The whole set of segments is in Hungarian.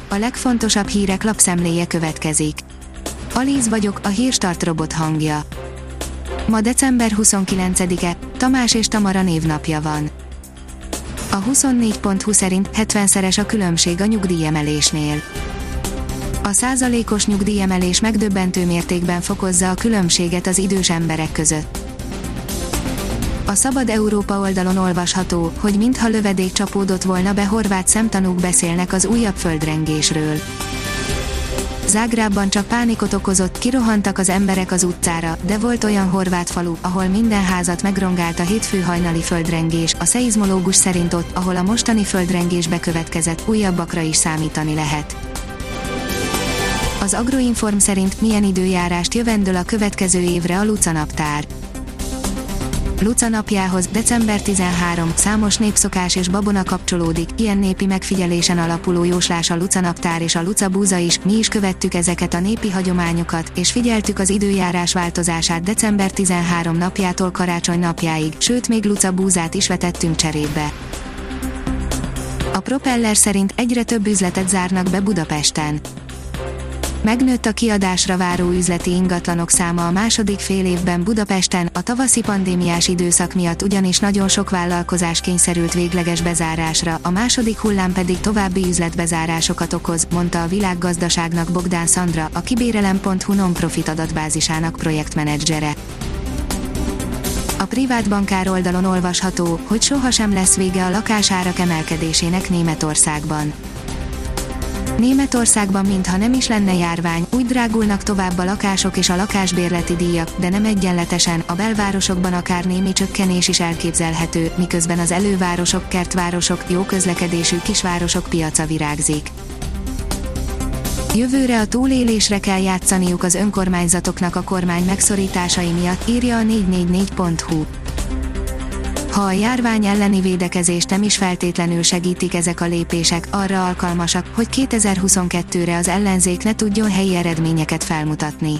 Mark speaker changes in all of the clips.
Speaker 1: A legfontosabb hírek lapszemléje következik. Alíz vagyok, a Hírstart robot hangja. Ma december 29-e, Tamás és Tamara névnapja van. A 24.20 szerint 70-szeres a különbség a nyugdíjemelésnél. A százalékos nyugdíjemelés megdöbbentő mértékben fokozza a különbséget az idős emberek között. A Szabad Európa oldalon olvasható, hogy mintha lövedék csapódott volna be, horvát szemtanúk beszélnek az újabb földrengésről. Zágrábban csak pánikot okozott, kirohantak az emberek az utcára, de volt olyan horvát falu, ahol minden házat megrongált a hétfő hajnali földrengés, a szeizmológus szerint ott, ahol a mostani földrengés bekövetkezett, újabbakra is számítani lehet. Az Agroinform szerint milyen időjárást jövendől a következő évre a Luca naptár. Luca napjához, december 13, számos népszokás és babona kapcsolódik, ilyen népi megfigyelésen alapuló jóslás a Luca naptár és a Luca búza is, mi is követtük ezeket a népi hagyományokat, és figyeltük az időjárás változását december 13 napjától karácsony napjáig, sőt még Luca búzát is vetettünk cserébe. A Propeller szerint egyre több üzletet zárnak be Budapesten. Megnőtt a kiadásra váró üzleti ingatlanok száma a második fél évben Budapesten, a tavaszi pandémiás időszak miatt ugyanis nagyon sok vállalkozás kényszerült végleges bezárásra, a második hullám pedig további üzletbezárásokat okoz, mondta a Világgazdaságnak Bogdán Szandra, a kibérelem.hu non-profit adatbázisának projektmenedzsere. A privát bankár oldalon olvasható, hogy sohasem lesz vége a lakásárak emelkedésének Németországban. Németországban mintha nem is lenne járvány, úgy drágulnak tovább a lakások és a lakásbérleti díjak, de nem egyenletesen, a belvárosokban akár némi csökkenés is elképzelhető, miközben az elővárosok, kertvárosok, jó közlekedésű kisvárosok piaca virágzik. Jövőre a túlélésre kell játszaniuk az önkormányzatoknak a kormány megszorításai miatt, írja a 444.hu. Ha a járvány elleni védekezést nem is feltétlenül segítik ezek a lépések, arra alkalmasak, hogy 2022-re az ellenzék ne tudjon helyi eredményeket felmutatni.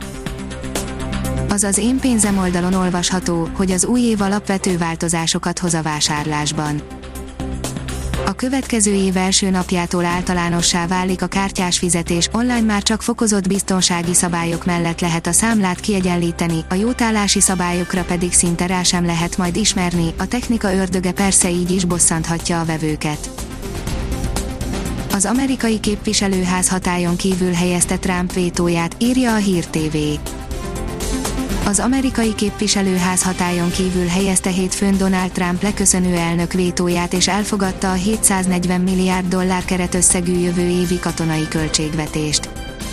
Speaker 1: Az Én pénzem oldalon olvasható, hogy az új év alapvető változásokat hoz a vásárlásban. A következő év első napjától általánossá válik a kártyás fizetés, online már csak fokozott biztonsági szabályok mellett lehet a számlát kiegyenlíteni, a jótállási szabályokra pedig szinte rá sem lehet majd ismerni, a technika ördöge persze így is bosszanthatja a vevőket. Az amerikai képviselőház hatályon kívül helyezte Trump vétóját, írja a Hír TV. Az amerikai képviselőház hatályon kívül helyezte hétfőn Donald Trump leköszönő elnök vétóját és elfogadta a $740 milliárd keretösszegű jövő évi katonai költségvetést.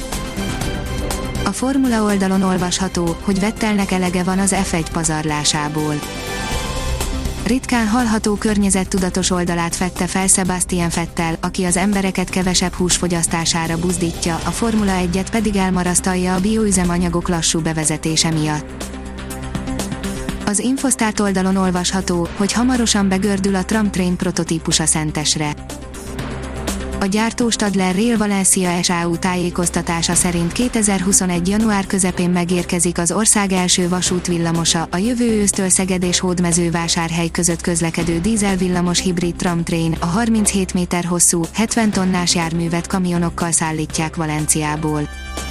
Speaker 1: A Formula oldalon olvasható, hogy Vettelnek elege van az F1 pazarlásából. Ritkán hallható környezettudatos oldalát fedte fel Sebastian Vettel, aki az embereket kevesebb hús fogyasztására buzdítja, a Formula 1-et pedig elmarasztalja a bioüzemanyagok lassú bevezetése miatt. Az Infostart oldalon olvasható, hogy hamarosan begördül a Tramtrain prototípusa Szentesre. A gyártó Stadler Rail Valencia S.A.U. tájékoztatása szerint 2021. január közepén megérkezik az ország első vasútvillamosa, a jövő ősztől Szeged és Hódmezővásárhely között közlekedő dízelvillamos hibrid Tramtrain, a 37 méter hosszú, 70 tonnás járművet kamionokkal szállítják Valenciából.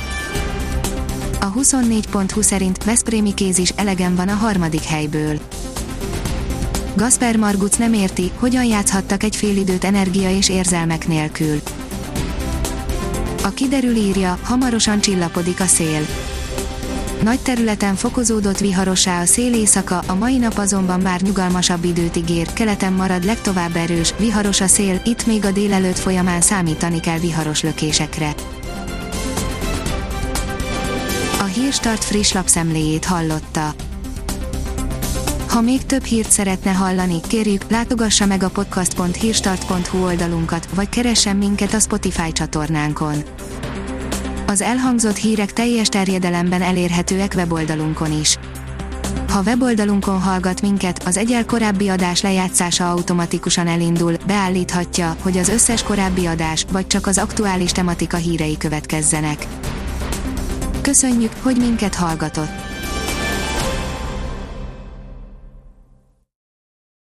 Speaker 1: A 24.20 szerint veszprémi kéz is elegen van a harmadik helyből. Gasper Marguc nem érti, hogyan játszhattak egy félidőt energia és érzelmek nélkül. A Kiderül írja, hamarosan csillapodik a szél. Nagy területen fokozódott viharossá a szél éjszaka, a mai nap azonban már nyugalmasabb időt ígér, keleten marad legtovább erős, viharos a szél, itt még a délelőtt folyamán számítani kell viharos lökésekre. A Hírstart friss lapszemléjét hallotta. Ha még több hírt szeretne hallani, kérjük, látogassa meg a podcast.hírstart.hu oldalunkat, vagy keressen minket a Spotify csatornánkon. Az elhangzott hírek teljes terjedelemben elérhetőek weboldalunkon is. Ha weboldalunkon hallgat minket, az egyel korábbi adás lejátszása automatikusan elindul, beállíthatja, hogy az összes korábbi adás, vagy csak az aktuális tematika hírei következzenek. Köszönjük, hogy minket hallgatott!